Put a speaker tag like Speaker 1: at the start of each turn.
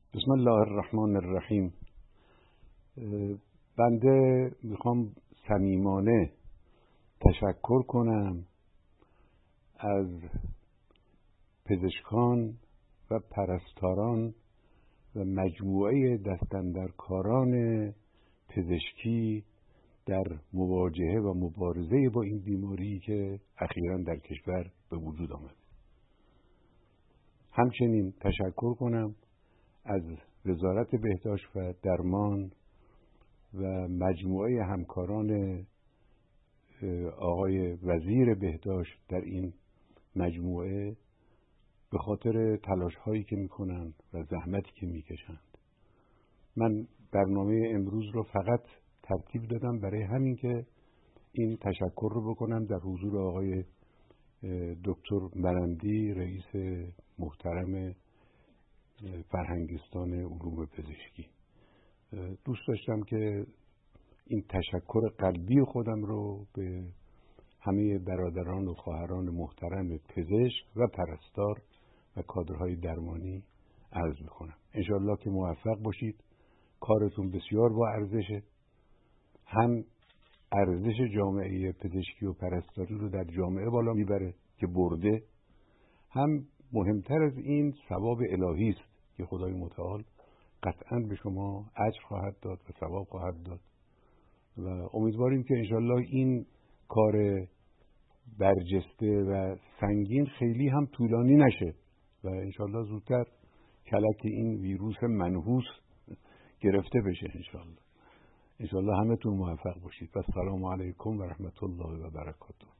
Speaker 1: بسم الله الرحمن الرحیم. بنده میخوام صمیمانه تشکر کنم از پزشکان و پرستاران و مجموعه دستاندرکاران پزشکی در مواجهه و مبارزه با این بیماری که اخیراً در کشور به وجود آمد. همچنین تشکر کنم از وزارت بهداشت و درمان و مجموعه همکاران آقای وزیر بهداشت در این مجموعه به خاطر تلاش هایی که میکنند و زحمتی که میکشند. من برنامه امروز رو فقط ترتیب دادم برای همین که این تشکر رو بکنم در حضور آقای دکتر مرندی، رئیس محترم فرهنگستان علوم پزشکی. دوست داشتم که این تشکر قلبی خودم رو به همه برادران و خواهران محترم پزشک و پرستار و کادرهای درمانی عرض میکنم. انشاءالله که موفق باشید. کارتون بسیار با ارزشه. هم ارزش جامعه پزشکی و پرستاری رو در جامعه بالا میبره که برده، هم مهمتر از این ثواب الهی است که خدای متعال قطعاً به شما اجر خواهد داد و ثواب خواهد داد و امیدواریم که انشالله این کار برجسته و سنگین خیلی هم طولانی نشه و انشالله زودتر کلک این ویروس منحوس گرفته بشه. انشالله همه تون موفق باشید. و السلام علیکم و رحمت الله و برکاته.